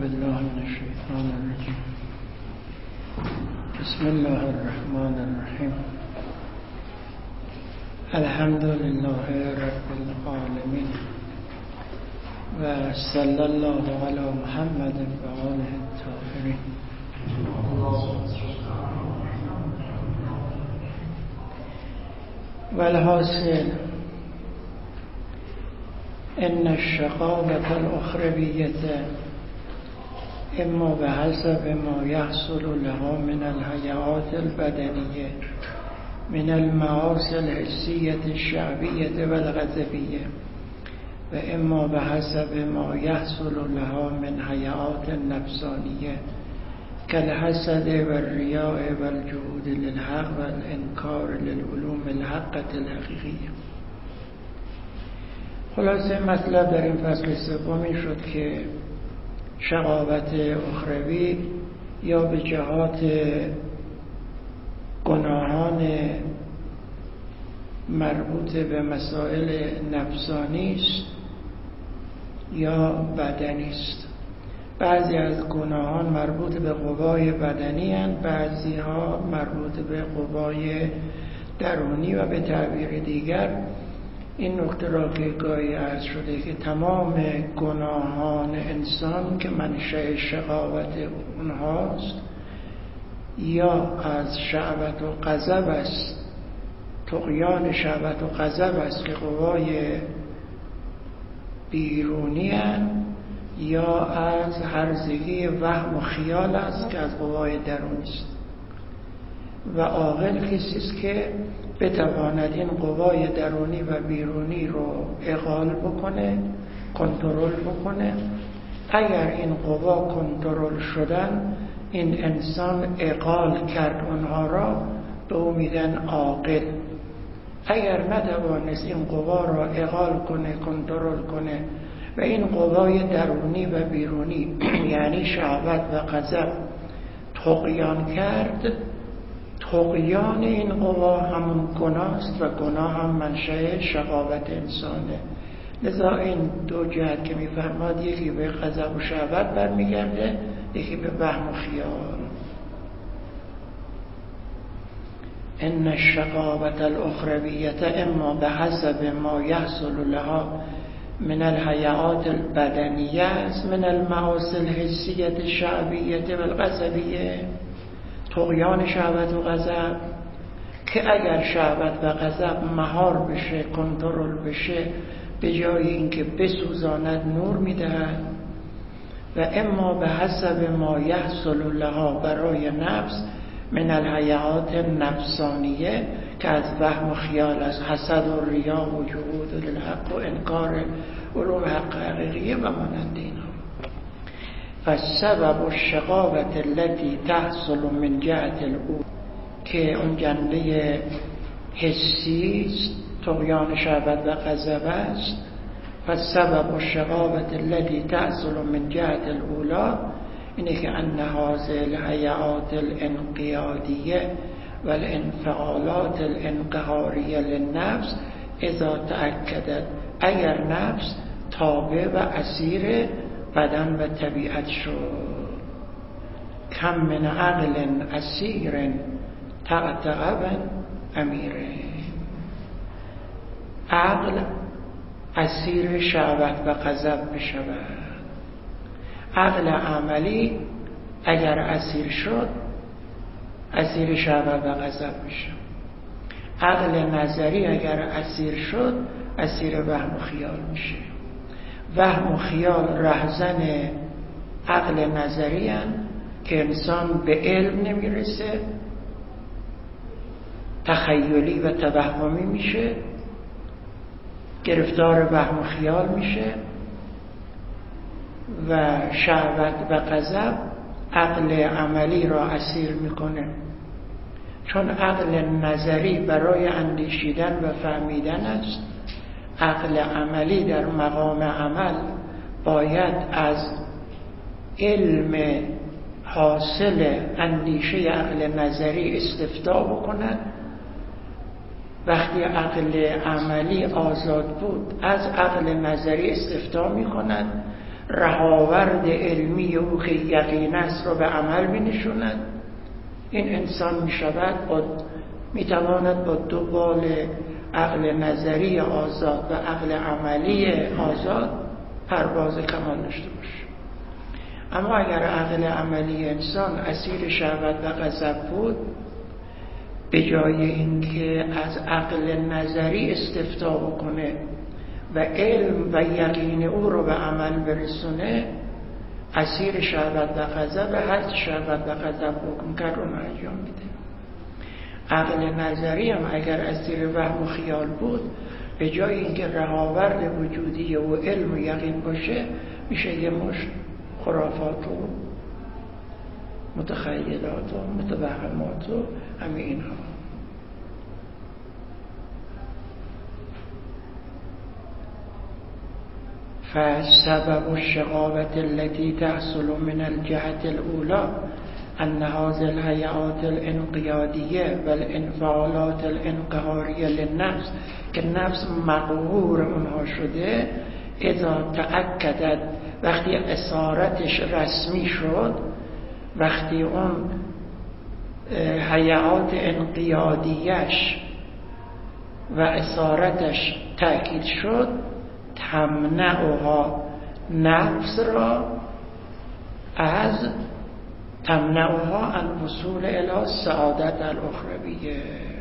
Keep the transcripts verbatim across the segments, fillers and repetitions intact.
بالله من الشیطان الرجیم. بسم الله الرحمن الرحیم. الحمد لله رب العالمین و صلی الله علی محمد و آله الطاهرین. والحاصل ان الشقاوة الأخروية اما بحسب ما يحصل لها من الهيئات البدنية من المعاصي الحسية الشعبية والغضبية وإما بحسب ما يحصل لها من هيئات النفسانية كالحسد والرياء والجهود للحق والإنكار للعلوم الحقة الحقيقية. خلاصه مطلب در این فصل سوم این شد که شقاوت اخروی یا به جهات گناهان مربوط به مسائل نفسانی است یا بدنی است. بعضی از گناهان مربوط به قوای بدنی هستند، بعضی ها مربوط به قوای درونی و به تعبیر دیگر این نکته را که گاهی عرض شده که تمام گناهان انسان که منشأ شقاوت اونهاست یا از شهوت و غضب است، طغیان شهوت و غضب است که قوای بیرونی هستند، یا از هرزگی وهم و خیال است که از قوای درونی است. و عاقل کسی است که بتواند این قوای درونی و بیرونی رو اغال بکنه، کنترل بکنه. اگر این قوا کنترل شدن، این انسان اغال کرد اونها را، به او میگن عاقل. اگر نتوانست این قوا را اغال کنه، کنترل کنه و این قوای درونی و بیرونی یعنی شهوت و غضب طغیان کرد، طغیان این قوا همون گناه است و گناه هم منشأ شقاوت انسانه. لذا این دو جهت که می‌فرماد، یکی به غضب و شهوت برمیگرده، یکی به وهم و خیال. ان الشقاوة الأخروية اما بحسب ما يحصل لها من الهيئات البدنية من المعاصي الحسية الشعبية والغضبية. طغیان شهوت و غضب که اگر شهوت و غضب مهار بشه، کنترل بشه، به جای اینکه بسوزاند نور میدهد. و اما به حسب ما یحصل لها برای نفس من الهیئات نفسانیه که از وهم و خیال است، حسد و ریا و جهود للحق و انکار علوم حق حقیقیه و مانند اینها. فالسبب الشقاوة التي تحصل من جهت الاول که اون جنبه حسی است، طغیان شهوت و غضب است. فالسبب الشقاوة التي تحصل من جهت الاولى اینه که ان هذه الهيئات الانقيادية والانفعالات الانقهارية للنفس اذا تأكدت، اگر نفس تابع و اسیر بدن و طبیعت شد. کم من عقل اسیر تحت غبن امیره. عقل اسیر شهوت و غضب بشود. عقل عملی اگر اسیر شد، اسیر شهوت و غضب میشه. عقل نظری اگر اسیر شد، اسیر وهم و خیال میشه. وهم و خیال رهزن عقل نظری هستند که انسان به علم نمیرسه، تخیلی و توهمی میشه، گرفتار وهم و خیال میشه. و شهوت و غضب عقل عملی را اسیر میکنه، چون عقل نظری برای اندیشیدن و فهمیدن است. عقل عملی در مقام عمل باید از علم حاصل اندیشه عقل نظری استفاده بکند. وقتی عقل عملی آزاد بود، از عقل نظری استفاده می کند رهاورد علمی او که یقین است را به عمل بنشاند، این انسان می شود با می تواند با دو بال عقل نظری آزاد و عقل عملی آزاد پرواز کمال داشته باشه. اما اگر عقل عملی انسان اسیر شهوت و غضب بود، به جای اینکه از عقل نظری استفتاء بکنه و علم و یقین او رو به عمل برسونه، اسیر شهوت و غضب و هر چه شهوت و غضب حکم کرد اون انجام میده. عقل نظری هم اگر اسیر وهم و خیال بود، به جای اینکه رهاورد وجودی و علم و یقین باشه، میشه یه مشت خرافات و متخیلات و متوهمات و همه اینها. فسبب الشقاوة التي تحصل من الجهة الأولى أن هذه الهيئات الانقيادية والانفعالات الانقهارية للنفس که نفس مقهور اونها شده، اذا تأکدت، وقتی اسارتش رسمی شد، وقتی اون هیئات انقیادیش و اسارتش تأکید شد، تمنعها، نفس را از تمنعها عن وصول الى سعادت الاخرویه.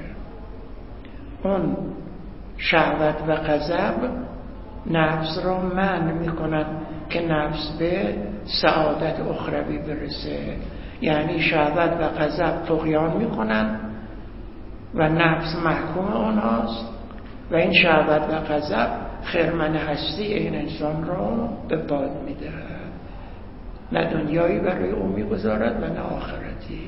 اون شهوت و غضب نفس را منع میکنن که نفس به سعادت اخروی برسه. یعنی شهوت و غضب طغیان میکنن و نفس محکوم اونهاست و این شهوت و غضب خرمن هستی این انسان را به باد میدهد، نه دنیایی برای او میگذارد و نه آخرتی.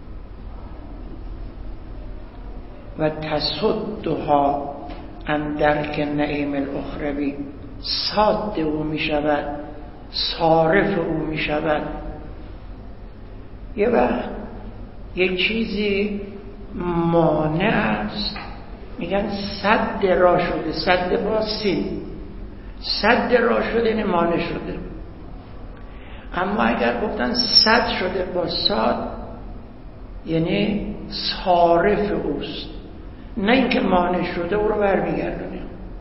و تصدها عن درک نعیم الاخروی، صاد او میشود، صارف او میشود. یه وقت یک چیزی مانع است، میگن صد راه شده، صد با سین، صد راه شده یعنی مانع شده. اما اگر گفتن صد شده با صاد، یعنی صارف اوست، نه اینکه مانع شده او رو برمیگردونه.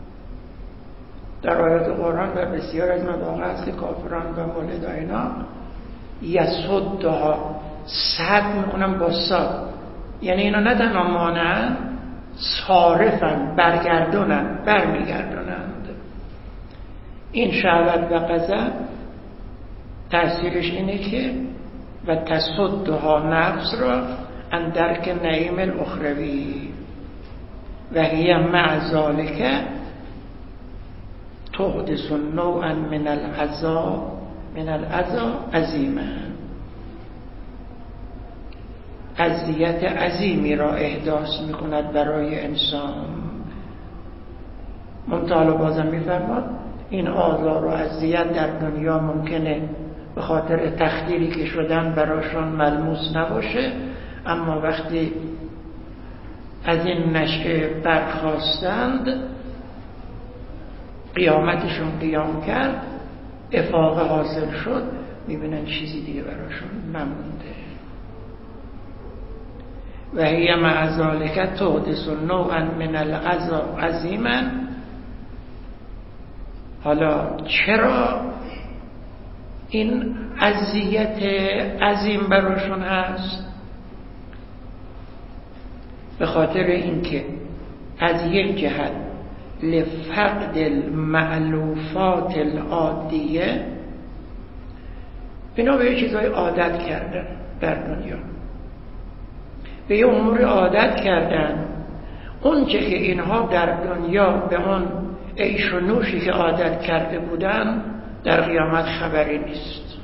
در آیات قرآن و بسیار از مواقع هست که کافران و مولد اینا یصدها، صد میکنن با صاد، یعنی اینا نه تنها مانعن، صارفن، برگردونن، برمیگردونند. این شهوت و غضب تأثیرش اینه که و تصدها، نفس را عن درک نعیم الاخروی و هی مع ذالک تحدث نوعا من العذاب من العذاب عظیما، اذیت عظیمی را احداث میکند برای انسان. منتها بازم میفرماد این آزار و اذیت در دنیا ممکنه به خاطر تخدیری که شدن براشون ملموس نباشه، اما وقتی از این نشأه برخاستند، قیامتشون قیام کرد، افاقه حاصل شد، میبینن چیزی دیگه براشون نمونده. و هی مع ذالک تحدث نوعا من العذاب عظیما. حالا چرا این اذیت عظیم براشون هست؟ به خاطر اینکه از یک جهت لفقد المألوفات العادیه، اینا به یه چیزهای عادت کردن در دنیا، به یه امور عادت کردن. اون چه که اینها در دنیا به اون عیش و نوشی که عادت کرده بودن در قیامت خبری نیست.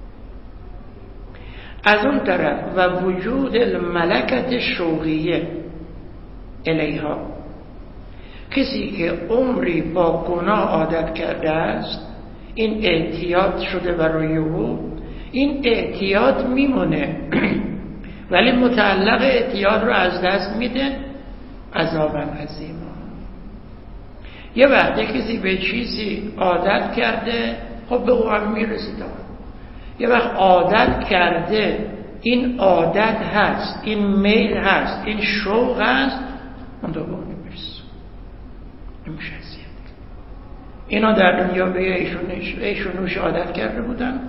از اون طرف و وجود الملکت شوقیه الیها، کسی که عمری با گناه عادت کرده است، این اعتیاد شده برای او، این اعتیاد میمونه ولی متعلق اعتیاد رو از دست میده، عذابا عظیما. یه وقتی کسی به چیزی عادت کرده خب به او هم میرسید. یه وقت عادت کرده، این عادت هست، این میل هست، این شوق هست، اون دو به اون میرسید. این میشه هستید. اینا در دنیا به ایشونوش عادت کرده بودن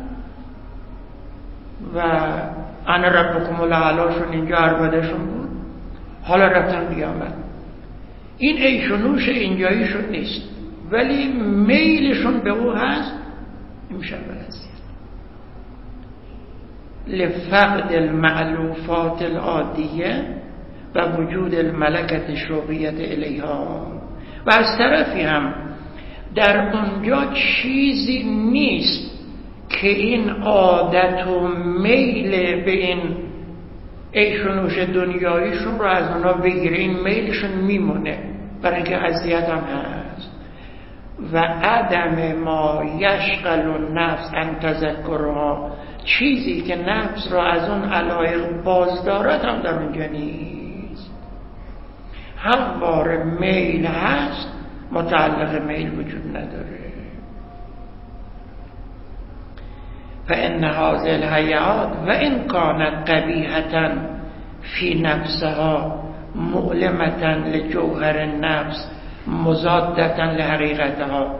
و انا ربکم الاعلاشون اینجا عربدهشون بود. حالا رفتن قیامت، این ایشونوش اینجاییشون نیست ولی میلشون به او هست. این میشه هستید. لفقد المعلوفات العادیه و وجود الملکت شوقیت الیها. و از طرفی هم در اونجا چیزی نیست که این عادت و میل به این ایشونوش دنیاییشون رو از اونا بگیره. این میلشون میمونه، برای اینکه اذیت هم هست. و عدم ما یشغل النفس ان تذکرها، چیزی که نفس را از اون علایق باز دارد هم در اونجا نیست. همواره میل هست، متعلق میل وجود نداره. فإن هذه الحیات و ان کانت قبیحة فی نفسها مؤلمة لجوهر النفس مضادة لحقیقتها.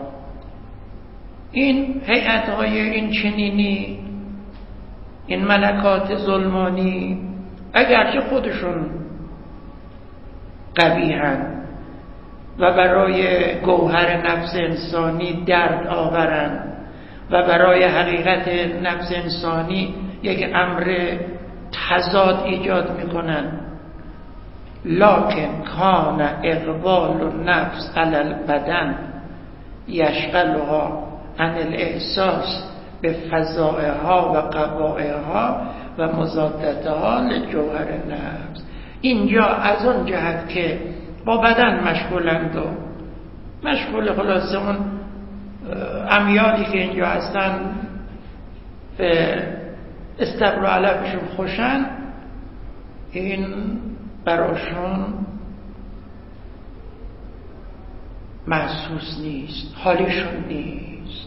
این هیئت‌های این چنینی، این ملکات ظلمانی، اگرچه خودشون قبیحن و برای گوهر نفس انسانی درد آورن و برای حقیقت نفس انسانی یک امر تضاد ایجاد میکنن، لکن کان اقبال النفس علی البدن یشغلها عن الاحساس به فضائها و قبائها و مضادتها لجوهر نفس. اینجا از اون جهت که با بدن مشغولند و مشغول خلاصه اون امیالی که اینجا هستن به استبر و علفشون خوشن، این براشون محسوس نیست، حالیشون نیست.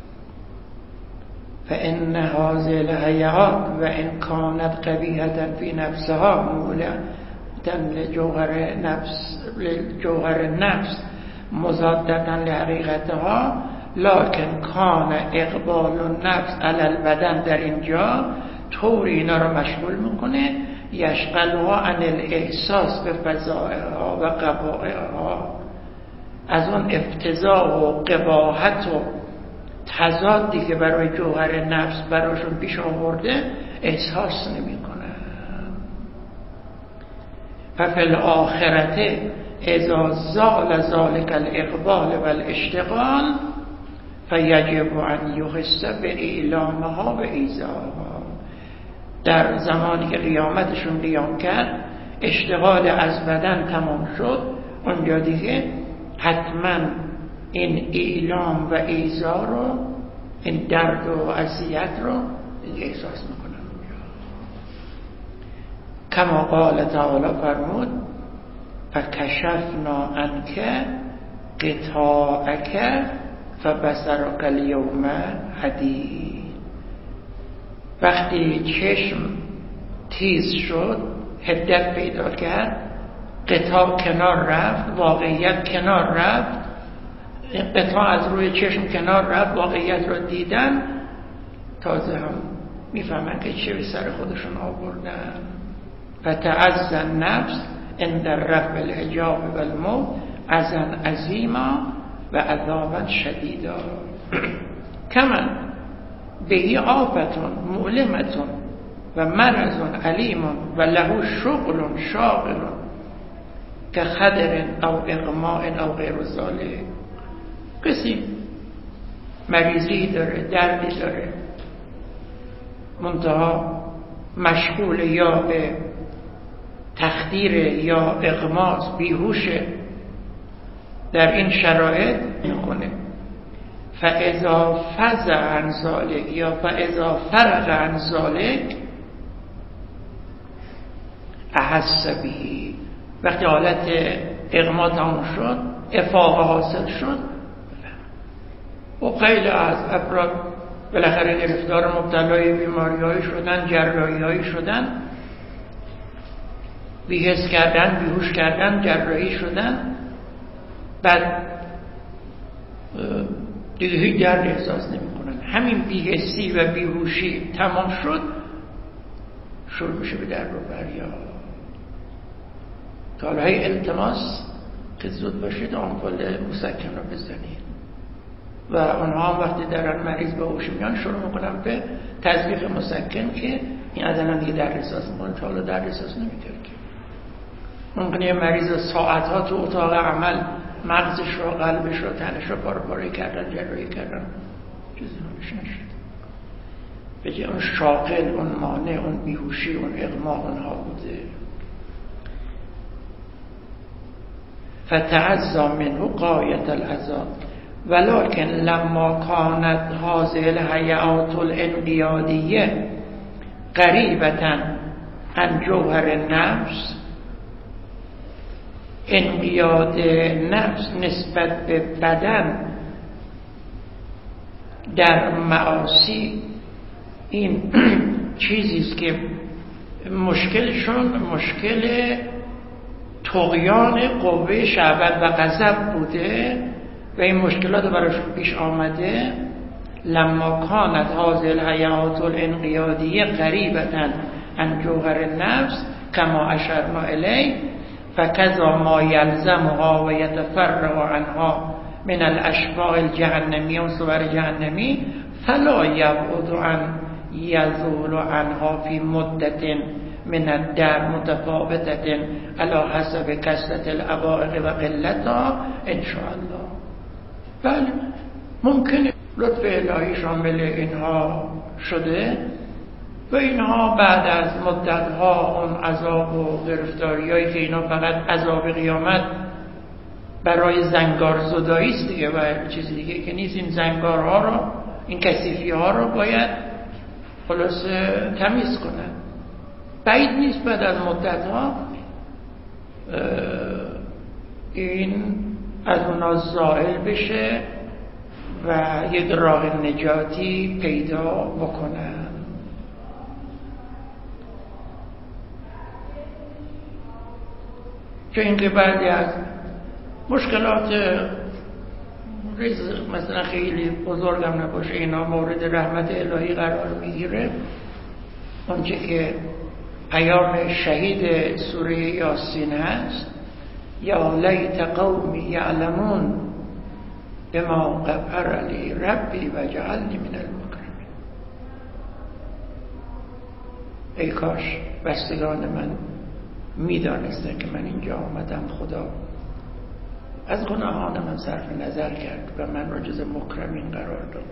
فإن هذه الحیات و ان کانت قبیحة فی نفسها مولعة لجوهر نفس لجوهر نفس مضادة لحقیقتها، لکن کان اقبال النفس علی البدن در اینجا طور اینا رو مشغول میکنه، یشغلها عن الاحساس به فضائها و قبائها، از اون افتضاح و قباحت و تضادی که برای جوهر نفس براشون پیش آورده احساس نمی کنن. ففی الاخرت اذا زال ذلك الاقبال والاشتغال فیجب ان یحس باعلامها و ایذاها. در زمانی که قیامتشون قیام کرد، اشتغال از بدن تمام شد، اونجا دیگه حتما این اعلام و ایذا رو، این درد و اذیت رو دیگه احساس میکنن. کما قال تعالی فرمود فکشفنا عنک غطاءک فبصرک الیوم حدید. وقتی چشم تیز شد، حدت پیدا کرد، غطا کنار رفت، واقعیت کنار رفت، قطعه از روی چشم کنار رفت، واقعیت رو دیدن، تازه هم میفهمن که چه به سر خودشون آوردن. فتعز النفس عند رفع الحجاب والموت اذًا عظیما و عذابا شدیدا. کمن بهی آفتون مؤلمتون و مرض علیم و له شغل شاغل که خدر او اغماء او غیر ذلک. کسی مریضی داره، دردی داره، منتها مشغول یا به تخدیر یا اغماس، بیهوشه، در این شرایط میکنه. فاذا فزع عن ذلک یا فاذا فرغ عن ذلک احس به. وقتی حالت اغما تمام شد، افاقه حاصل شد، و خیلی از افراد بالاخره گرفتار مبتلای بیماری‌هایی شدن، جراحی‌هایی شدن، بی‌حس کردن، بیهوش کردن، جراحی شدن، بعد دیگه هیچ درد احساس نمی‌کنن. همین بی‌حسی و بیهوشی تمام شد، شروع میشه به درد و فریاد. تا حالا التماس که زود باشید آمپول مسکن رو بزنید و اونها هم وقتی دارن مریض به هوش میان شروع میکنن به تزریق مسکن که این عدلا دیگه درد احساس میکنه. تا حالا درد احساس نمیکرد که ممکنه یه مریض ساعتها تو اتاق عمل مغزش رو، قلبش رو، تنش رو پاره پاره کردن، جراحی کردن، چیزی نمیشه نشد. به جای اون شاغل، اون مانع، اون بیهوشی، اون اغما اونها بوده. فتعزا منه غایت العذاب ولكن لما كانت هذه الحیات الانقیادیه قریبة عن جوهر النفس، انقیاد نفس نسبت به بدن در معاصی این چیزیست که مشکلشون مشکل طغیان قوه شهوت و غضب بوده و این مشکلات براشون پیش آمده. لما كانت هذه الحیات الانقیادیه قریبة عن جوهر النفس كما اشرنا الیه فكذا ما يلزمها و يتفرع عنها من الاشباح الجهنمیه و صور جهنمی فلا یبعد عن یزول عنها فی مدت من الدهر متفاوتة على حسب کثرت العوائق و قلتها ان شاء الله. بله ممکنه لطف الهی شامل اینها شده و اینها بعد از مدتها اون عذاب و گرفتاریایی که اینا فقط عذاب قیامت برای زنگار زدایی است دیگه و چیزی دیگه که نیست، این زنگارها رو، این کثیفی ها رو باید خلاصه تمیز کنن. بعید نیست بعد از مدتها این از اونا زائل بشه و یک راه نجاتی پیدا بکنن. چون اینکه بعضی از مشکلات ریز مثلا خیلی بزرگم نباشه اینا مورد رحمت الهی قرار میگیره. اونچه که پیام شهید سوره یاسین هست، یا لیت قومی یعلمون بما غفر لی ربی و جعلنی من المکرمین. ای کاش بستگان من میدانستن که من اینجا آمدم خدا از گناهان من صرف نظر کرد و من را جز مکرمین قرار داد.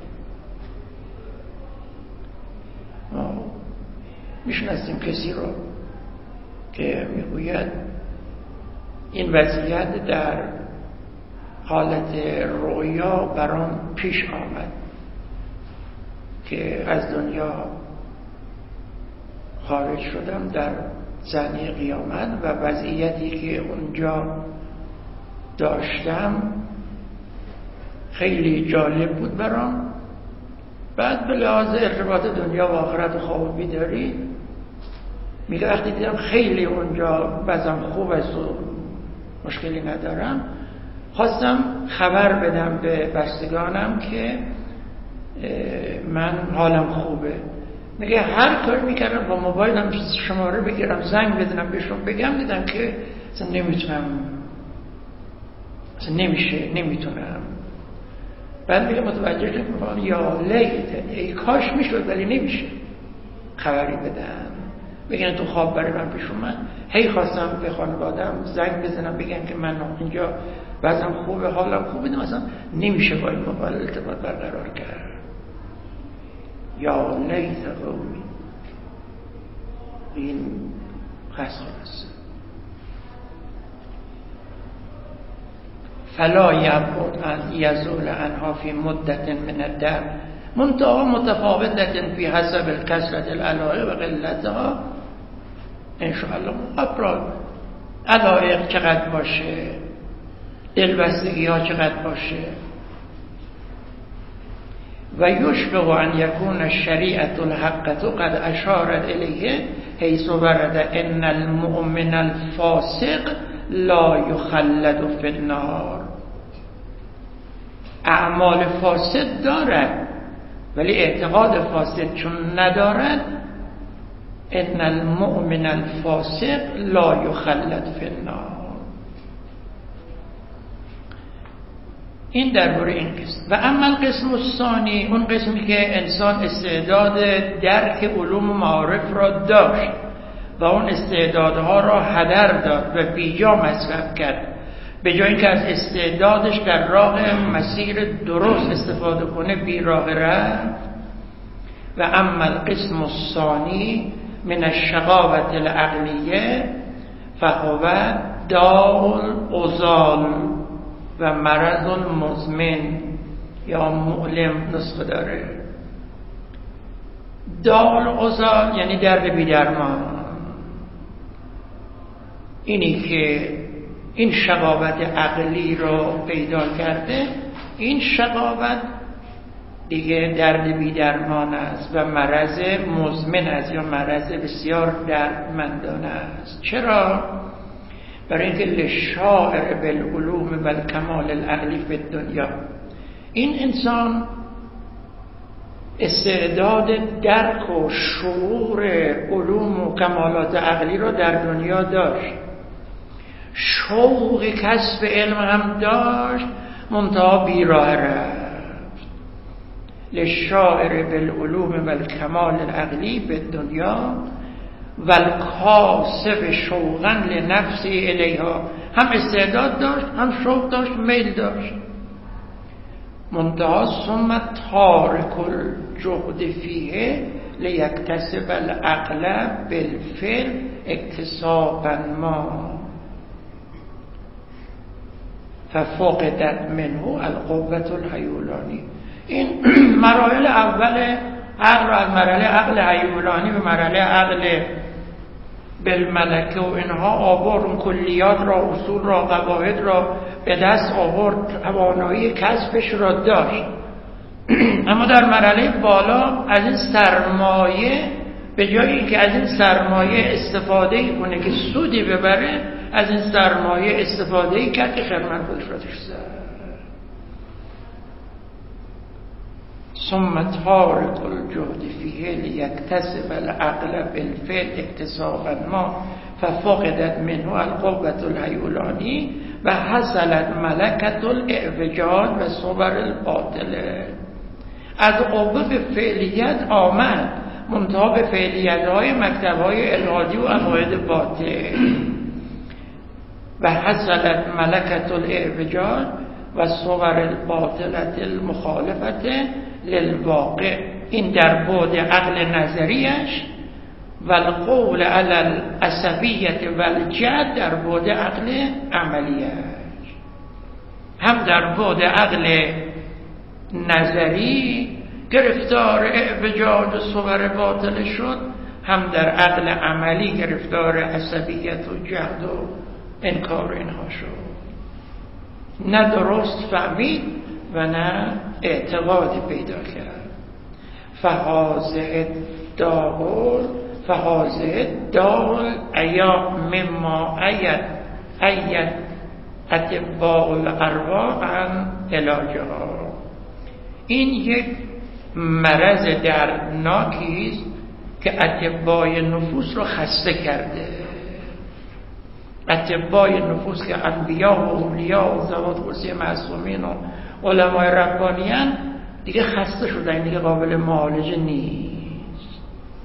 ما میشناسیم کسی رو که میگوید این وضعیت در حالت رویا برام پیش آمد که از دنیا خارج شدم در زنی قیامت و وضعیتی که اونجا داشتم خیلی جالب بود برام. بعد به لحاظ ارتباط دنیا و آخرت و خواب و بیداری میگه وقتی دیدم خیلی اونجا وضعم خوب است و مشکلی ندارم، خواستم خبر بدم به بستگانم که من حالم خوبه. میگه هر کار میکردم با موبایلم شماره بگیرم زنگ بزنم بهشون بگم، دیدم که اصلا نمیتونم، اصلا نمیشه، نمیتونم. بعد میگه متوجه شدم یا لیت، ای کاش میشد ولی نمیشه خبری بدم، بگن تو خواب برای من پیش اومد. هی خواستم به خانوادم زنگ بزنم بگم که من اینجا وضعم خوبه، حالم خوبه، مثلا نمیشه با این موبایل ارتباط برقرار کرد. یا لیت قومی، این خاص خلاص. فلا یبعد ان یزول عنها فی مدت من الدهر منتها متفاوتة فی حسب الکثرة العلائق و قلتها انشاءالله. افراد علایق چقدر باشه، دلبستگی ها چقدر باشه، و یشبه ان یکون الشریعة الحقة قد اشارت الیه حیث ورد ان المؤمن الفاسق لا یخلد فی النار. اعمال فاسد دارد ولی اعتقاد فاسد چون ندارد، ان المؤمن الفاسق لا یخلد فی النار. این درباره این قسم. و اما القسم الثانی، اون قسمی که انسان استعداد درک علوم و معارف را داشت و اون استعدادها را هدر داد و بیجا مصرف کرد، به جای اینکه از استعدادش در راه مسیر درست استفاده کنه بی راه رفت. و اما القسم الثانی من الشقاوة العقلیه فهو داء العضال و مرض مزمن یا معلم نسخه داره. داء العضال یعنی درد بی درمان. اینی که این شقاوت عقلی رو پیدا کرده، این شقاوت دیگه درد بی درمان است و مرض مزمن است یا مرض بسیار دردمندانه است. چرا؟ برای اینکه للشاعر بالعلوم و الکمال العقلی فی الدنیا، این انسان استعداد درک و شعور علوم و کمالات عقلی رو در دنیا داشت، شوق کسب علم هم داشت، منتها بیراه رفت. للشاعر بالعلوم و الکمال العقلی فی الدنیا و الکاسب شوقا لنفسی الیها، هم استعداد داشت، هم شوق داشت، میل داشت، منتها ثم تارک الجهد فیه لیکتسب العقل بالفعل اکتسابا ما ففقدت منه القوة الحیولانی. این مراحل اول عقل رو از مرحله عقل حیولانی به مرحله عقل بالملکه و اینها آورد، اون کلیات را، اصول را، قواعد را به دست آورد، توانایی کسبش را داشت. اما در مرحله بالا از این سرمایه، به جای اینکه از این سرمایه استفاده کنه که سودی ببره، از این سرمایه استفاده کرد که خرمن خودش را زد. ثم تارک الجهد فیه لیکتسب العقل بالفعل اکتسابا ما ففقدت منه القوة الحیولانی و حصلت ملکت الاعوجاج و صبر الباطله. از قوه به فعلیت آمد، منتها به فعلیت های مکتب های الهادی و عقاید باطل. و حصلت ملکت الاعوجاج و صور الباطلت المخالفت للواقع. این در بعد عقل نظریش و القول علی العصبیت و الجد در بعد عقل عملیش. هم در بعد عقل نظری گرفتار اعوجاج و صور باطل شد، هم در عقل عملی گرفتار عصبیت و جهد و انکار اینها شد. نه درست فهمید و نه اعتقاد پیدا کرد. فهازه داغل فهازه داغل ایا مما اید اید اتباع الارواح عن علاجها. این یک مرض دردناکی است که اتباع نفوس رو خسته کرده. اتباع نفوس که انبیا و اولیا و زوات قدسی معصومین و علمای ربانیان دیگه خسته شدن، دیگه قابل معالجه نیست.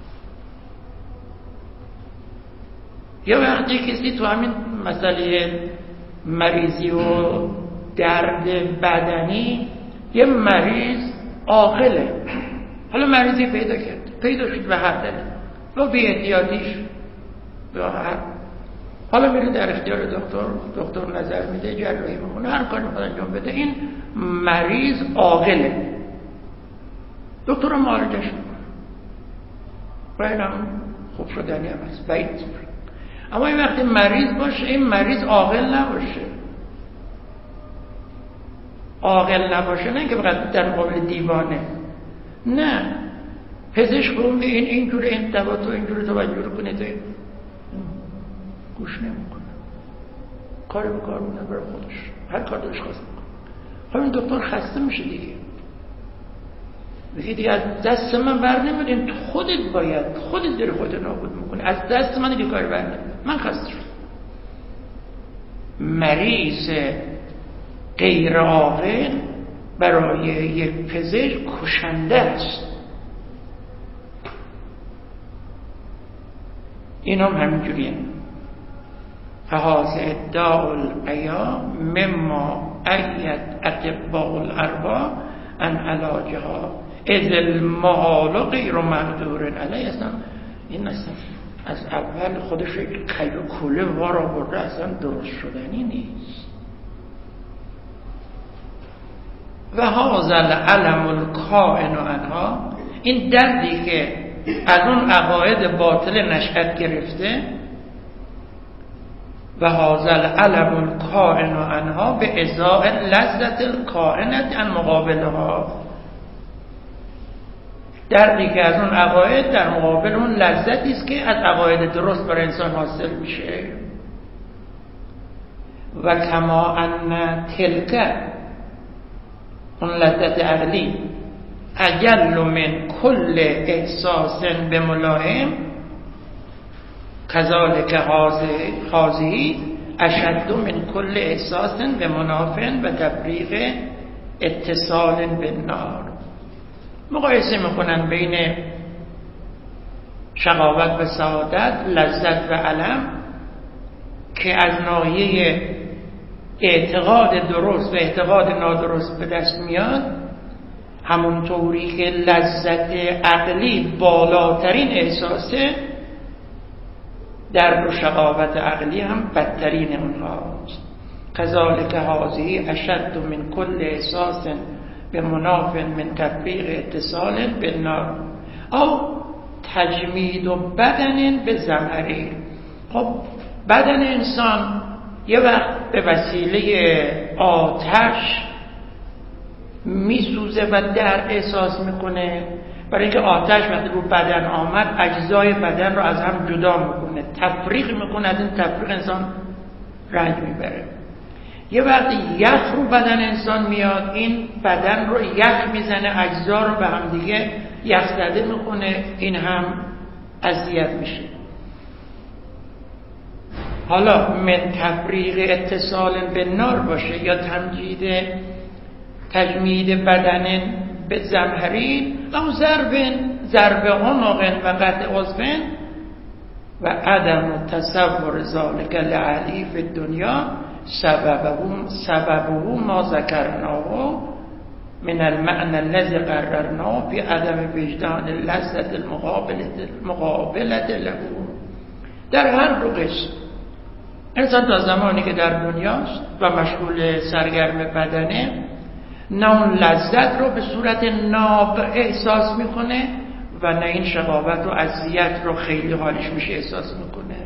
یا وقتی کسی تو همین مسئله مریضی و درد بدنی، یه مریض عاقله، حالا مریضی پیدا کرد، پیدا شد به هر دلیل و بی احتیاطیش یا هر، حالا میره در اختیار دکتر، دکتر نظر میده، جراحی میکنه، هر کاری میخواد انجام بده. این مریض عاقله، دکتر رو معالجهش میکنه و اینم خوب شدنی هم هست، بعید. اما این وقتی مریض باشه، این مریض عاقل نباشه. عاقل نباشه نه که فقط در مقابل دیوانه، نه، پزشک اون این اینجوری این دوا تو اینجوری توجه کنید گوش نمیکنه، کاری به کار اونه برای خودش، هر کار دلش خواست میکنه. خب این دکتر خسته میشه دیگه، دیگه دیگه از دست من بر نمیاد، این تو خودت باید خودت داری خودت نابود میکنی، از دست من دیگه کاری بر نمیاد، من خسته شدم. مریض غیر عاقل برای یک پزشک کشنده است. این هم همینجوریه. فهاز ادعاء الایام مما اید اطباء الاربا ان علاجها از المحال غیر مقدور علیه. اصلا این اصلا از اول خودش قیب و کوله وار آورده، اصلا درست شدنی نیست. و هذا العلم الکائن عنها، این دردی که از اون عقاید باطل نشأت گرفته، و هذا العلم الکائن عنها به ازاء لذت الکائنة عن مقابلها، دردی که از اون عقاید در مقابل اون لذتی است که از عقاید درست برای انسان حاصل میشه. و کما ان تلک، اون لذت عقلی، اجل من کل احساس به ملاهم، کذالک هذه اشد من کل احساس به منافع و تفریق اتصال بالنار. مقایسه میکنن بین شقاوت و سعادت، لذت و الم، که از ناحیه اعتقاد درست و اعتقاد نادرست به دست میاد، همونطوری که لذت عقلی بالاترین احساسه، درد و شقاوت عقلی هم بدترین اونهاست. کذالک هذه اشد من کل احساس به منافع من تفریق اتصال بالنار او تجمید و بدن به زمهریر. خب بدن انسان یه وقت به وسیله آتش میسوزه و درد احساس میکنه، برای اینکه آتش وقتی رو بدن آمد اجزای بدن رو از هم جدا میکنه، تفریق میکنه، از این تفریق انسان رنج میبره. یه وقتی یخ رو بدن انسان میاد، این بدن رو یخ میزنه، اجزا رو به هم دیگه یخ زده میکنه، این هم اذیت میشه. حالا من تفریق اتصال به نار باشه یا تمجید تجمید بدن به زمهرین او ضربن ضرب عنقن و قطع عضوین و عدم تصور ذالک لعلی فی الدنیا سببه سببه ما ذکرناه من المعنى الذي قررناه في عدم وجدان لذت المقابلة له. در هر دو قسم انسان تا زمانی که در دنیاست و مشغول سرگرم بدنه، نه اون لذت رو به صورت ناب احساس میکنه و نه این شقاوت و اذیت رو خیلی حالش میشه احساس میکنه.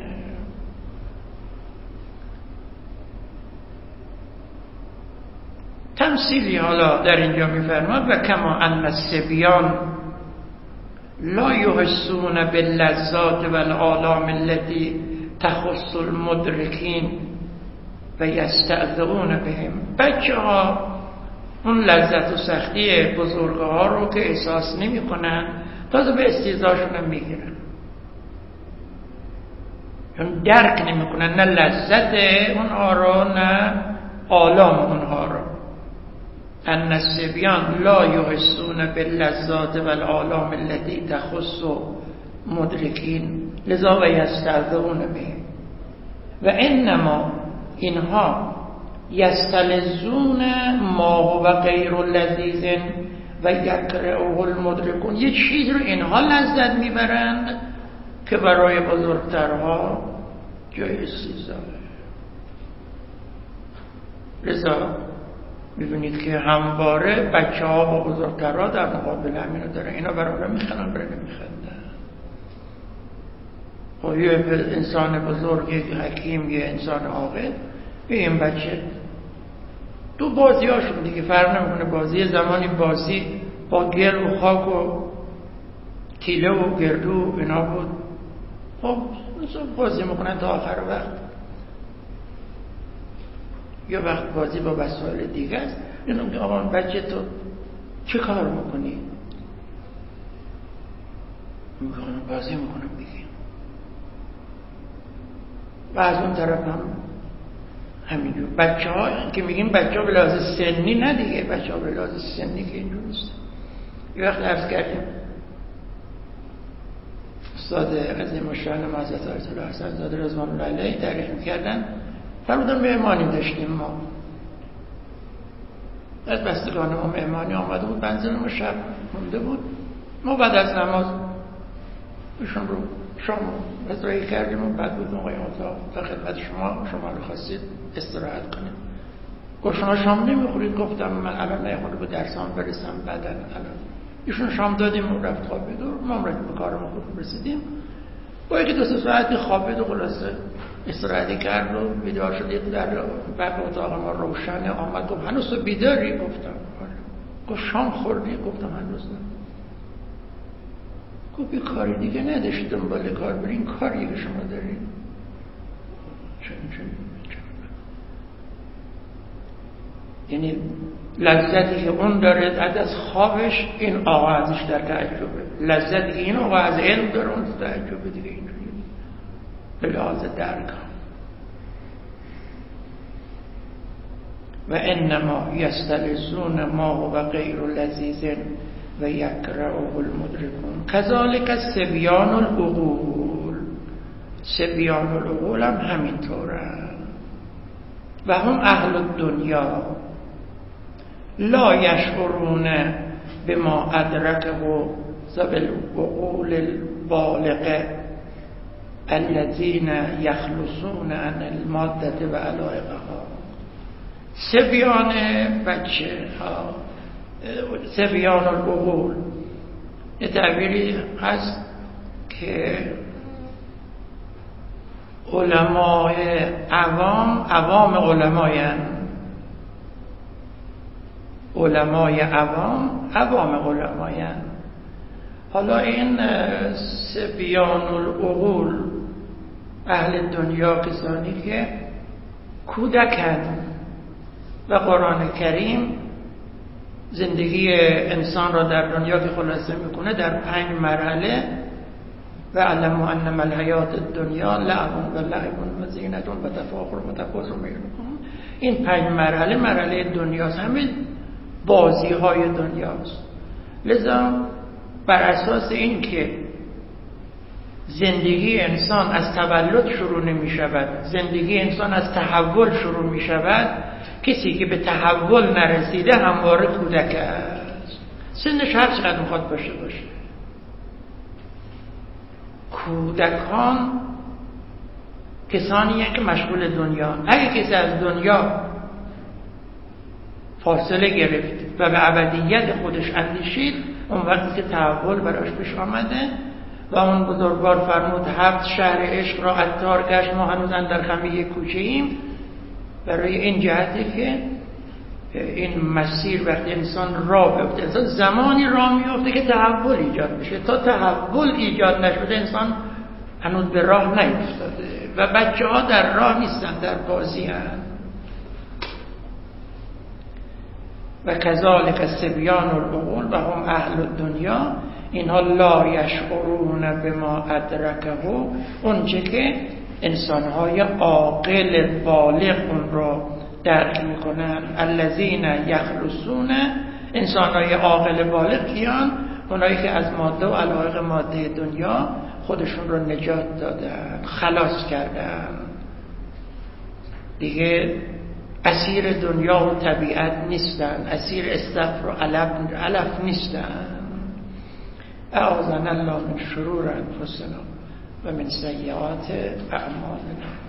تمثیلی حالا در اینجا میفرماد و کما ان الصبیان لا یحسون باللذات والآلام التي تخص المدرکین و یستأذون بهم. بچه ها اون لذت و سختی بزرگه ها رو که احساس نمی کنن، تازه به استیضاشون هم میگیرن، چون درک نمی کنن نه لذت اونها رو نه آلام اونها رو. ان الصبیان لا یحسون باللذات والآلام التي تخص مدرکین لذا و یستأذون بهم و انما اینها یستلذون ما هو غیر لذیذ و یکرهه المدرکون. یه چیز رو اینها لذت میبرند که برای بزرگترها جای استیضاحه. لذا میبینید که همواره بچه ها با بزرگترها در مقابل همین رو دارن، اینا برای اون میخندن، برای نمیخندن. خب یه انسان بزرگ، یه حکیم، یه انسان عاقل به این بچه تو بازی هاشون دیگه فرق نمیکنه، بازی زمانی بازی با گل و خاک و تیله و گردو اینا بود. خب بازی میکنن تا آخر وقت. یا وقت بازی با وسایل دیگه است. اینو میگه آقا بچه تو چه کار میکنی؟ میگه بازی میکنم دیگه. و از اون طرف هم همینجور بچه ها که میگیم بچه ها به لحاظ سنی نه دیگه، بچه ها به لحاظ سنی که اینجور نیست. یه وقت عرض کردیم استاد عظیم الشأن حضرت آیت الله حسن زاده رضوان الله علیه تعریف میکردن، فرمودن مهمانی داشتیم ما، از بستگان ما مهمانی آمده بود، منزل ما شب مونده بود، ما بعد از نماز ایشون رو شام ازرایی کردیم و بعد بود موقع اتاق در خدمت شما، شما رو خواستید استراحت کنیم. گفت شما شام نمیخورید؟ گفتم من الان نمیخوره به درسام برسم بعدن. الان ایشون شام دادیم و رفت خوابید و ما رفت به کارمون خوب رسیدیم. با یکی دو سه ساعتی خوابید و خلاصه استراحتی کرد و بیدار شدید. در بعد اتاق ما روشنه. آمد گفت هنوز تو بیداری؟ گفتم گفت شام خوردی؟ گفتم هنوز نه. گفت یه کاری دیگه نداشت دنبال کار برین، کاریه که شما دارین چون چون یعنی لذتی که اون داره بعد از خوابش این آقا ازش در تعجبه، لذتی که این آقا از علم داره اون تعجبه دیگه. اینجوری به لحاظ درک. و انما یستلزون ما هو غیر لذیذ و یکرهه المدرکون کذالک سبیان العقول. سبیان العقول هم همینطوره. و هم اهل الدنیا لا یشعرون بما ادرکه ذوی العقول البالغه الذین یخلصون عن الماده و علایقها. سبیان بچه ها، سبیان العقول، یه تعبیری هست که علمای عوام عوام علماین، علمای عوام عوام علماین. حالا این سبیان العقول اهل دنیا کسانی که کودکن و قرآن کریم زندگی انسان را در دنیا که خلاصه میکنه در پنج مرحله و علموا انما الحیات الدنیا لعب و لعب و زینت و تفاخر و تکاثر بینکم. این پنج مرحله مرحله دنیاست، همه بازی های دنیاست. لذا بر اساس این که زندگی انسان از تولد شروع نمی شود، زندگی انسان از تحول شروع می شود، کسی که به تحول نرسیده همواره کودک است، سنش هر چقدر میخواد باشه باشه. کودکان کسانی که مشغول دنیا، اگه کسی از دنیا فاصله گرفت و به ابدیت خودش اندیشید، اون وقتی که تحول براش پیش آمده و اون بزرگوار فرمود هفت شهر عشق را عطار گشت، ما هنوز اندر خمی کوچه ایم. برای این جهته که این مسیر وقتی انسان راه بیفته، انسان زمانی راه میفته که تحول ایجاد میشه. تا تحول ایجاد نشده انسان هنوز به راه نیفتاده و بچه ها در راه نیستن، در بازی هستند. و کذالک سبیان العقول و هم اهل الدنیا، اینها لا یشعرون بما ادرکه، اون چه که انسان‌های عاقل بالغ اون رو درک میکنن. الذین یخلصون، انسان‌های عاقل بالغ کیان؟ اونایی که از ماده و علایق ماده دنیا خودشون رو نجات دادن، خلاص کردن، دیگه اسیر دنیا و طبیعت نیستن، اسیر استغفر و علف نیستن. اعاذنا الله من شرور انفسنا و من سیئات اعمالنا.